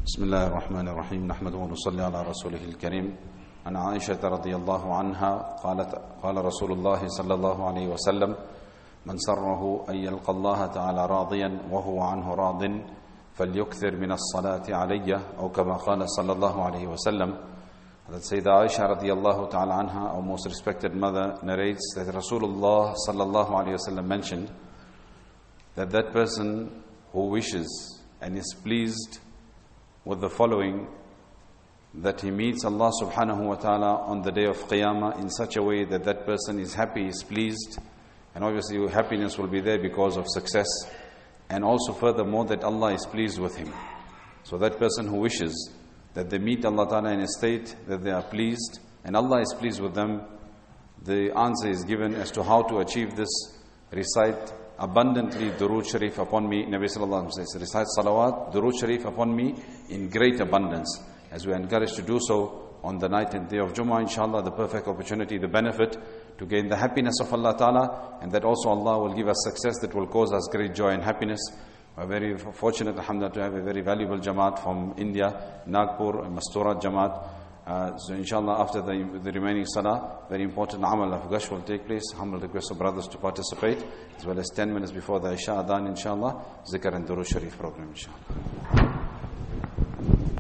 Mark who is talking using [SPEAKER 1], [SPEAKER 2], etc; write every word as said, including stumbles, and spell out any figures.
[SPEAKER 1] بسم الله الرحمن الرحيم نحمده ونصلي على رسوله الكريم. عن عائشة رضي الله عنها قالت قال رسول الله صلى الله عليه وسلم: من سره أن يلقى الله تعالى راضيا وهو عنه راض فليكثر من الصلاة علي، أو كما قال صلى الله عليه وسلم. That Sayyidah Aisha radiallahu ta'ala anha, our most respected mother, narrates that Rasulullah sallallahu alayhi wasallam mentioned that that person who wishes and is pleased with the following, that he meets Allah subhanahu wa ta'ala on the day of Qiyamah in such a way that that person is happy, is pleased, and obviously happiness will be there because of success, and also furthermore that Allah is pleased with him. So that person who wishes that they meet Allah ta'ala in a state that they are pleased and Allah is pleased with them, the answer is given as to how to achieve this. Recite abundantly Durood Sharif upon me. Nabi sallallahu alayhi wa sallam says, recite salawat, Durood Sharif upon me in great abundance, as we are encouraged to do so on the night and day of Jummah, inshallah, the perfect opportunity, the benefit to gain the happiness of Allah ta'ala, and that also Allah will give us success that will cause us great joy and happiness. We are very fortunate, alhamdulillah, to have a very valuable Jamaat from India, Nagpur, Masturat Jamaat. Uh, so inshallah, after the, the remaining salah, very important amal of Ghash will take place. Humble request of brothers to participate, as well as ten minutes before the Isha Adhan, inshallah, Zikr and Durood Sharif program, inshallah.